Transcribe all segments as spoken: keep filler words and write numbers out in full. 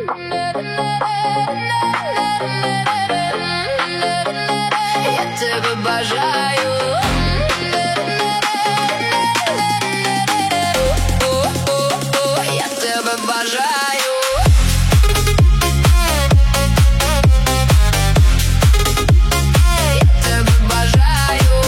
Я тебе бажаю. Я тебе бажаю. Я тебе бажаю.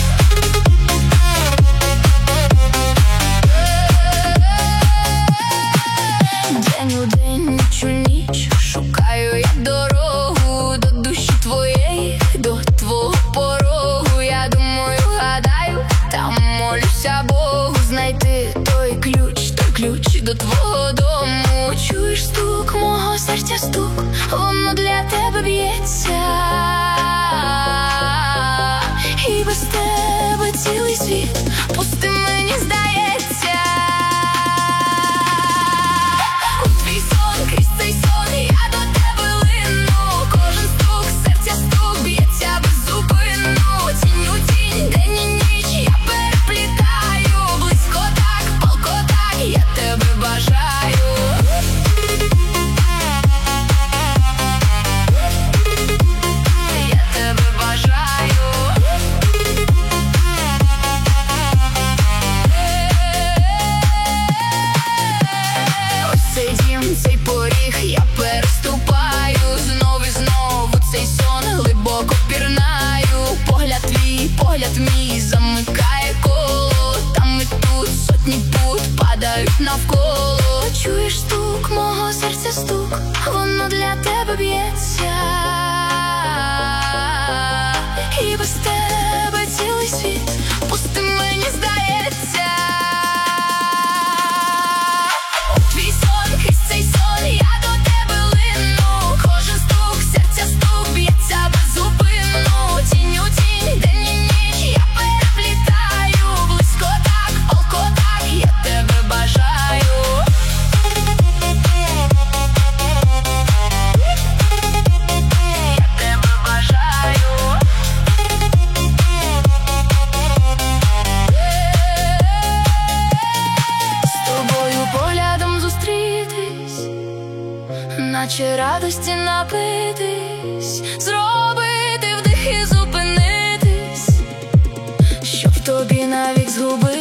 День у день, ніч у ніч, шукаю я дорогу до душі твоєї, до твого порогу. Я думаю, гадаю, там молюся Богу знайти той ключ, той ключ до твого дому. Чуєш стук мого серця, стук, воно для тебе б'ється, і без тебе цілий світ пустим мені здається. У твій сон, крізь цей сон, я до тебе лину. Кожен стук серця, стук б'ється беззупинно. Тінь у тінь, день і ніч я переплітаю. Близько так, палко так, я тебе бажаю. Я тебе бажаю. Ось цей дім, цей поріг я переступаю. Знов і знову цей сон глибоко пірнаю. Погляд твій, погляд мій замикає коло. Там і тут сотні пут падають навколо. Чуєш стук мого серця, стук, воно для тебе б'ється, і без тебе цілий світ пустим мені здається. У твій сон, крізь цей сон, я до тебе лину. Кожен стук серця, стук б'ється беззупинно. Тінь у тінь, день і ніч я переплітаю. Близько так, палко так, я тебе бажаю. Я тебе бажаю. З тобою поглядом зустрітись, наче радості напитись, зробити вдих і зупинитись, щоб тобі навік згубити.